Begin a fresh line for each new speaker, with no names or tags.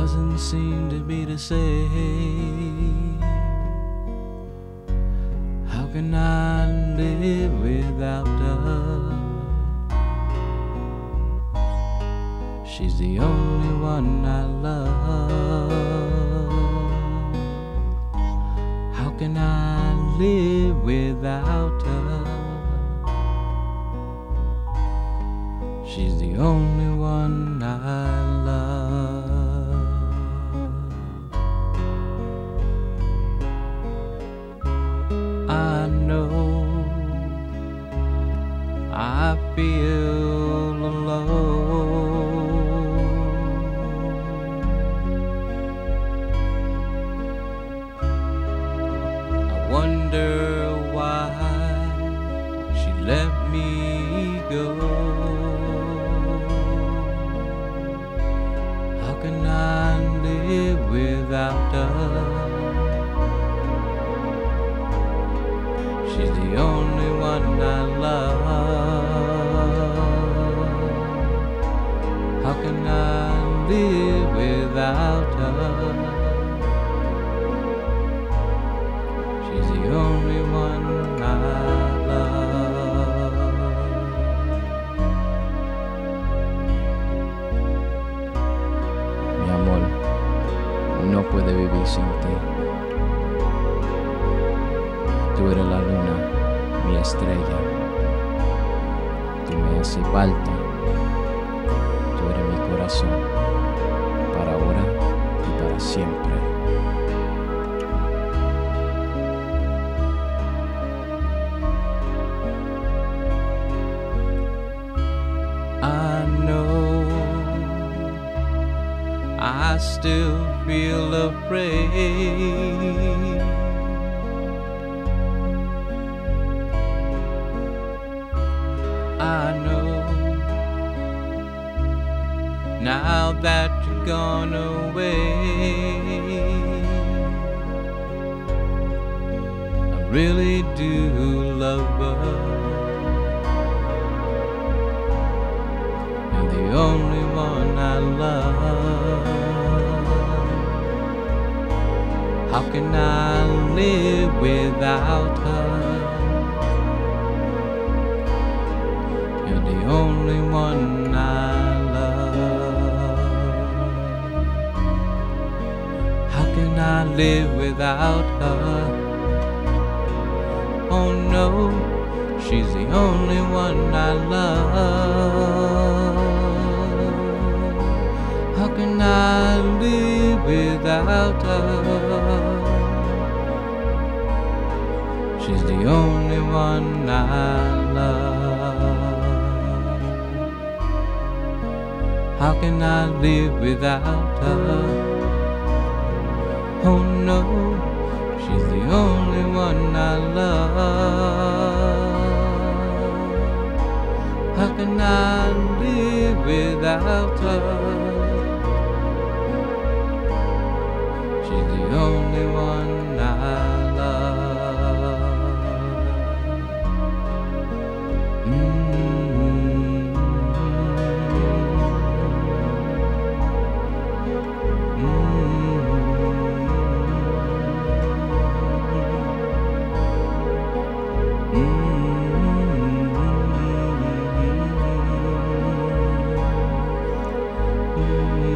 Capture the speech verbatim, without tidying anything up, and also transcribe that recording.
doesn't seem to be the same. How can I live without her? She's the only one I love. How can I live without her? She's the only one I love. I know I feel alone. I wonder why she let me go. How can I live without her? She's the only one I love. How can I live without her? She's the only one I love.
Mi amor, no puede vivir sin ti. Tú eres la luna, mi estrella. Tú me haces falta. Tú eres mi corazón, para ahora y para siempre.
I know I still feel afraid. I know now that you're gone away, I really do love her. You're the only one I love. How can I live without her? You're the only one I love. How can I live without her? Oh no, she's the only one I love. How can I live without her? She's the only one I love. How can I live without her? Oh no, she's the only one I love. How can I live without her? She's the only one I love. Mm-hmm. Mm-hmm.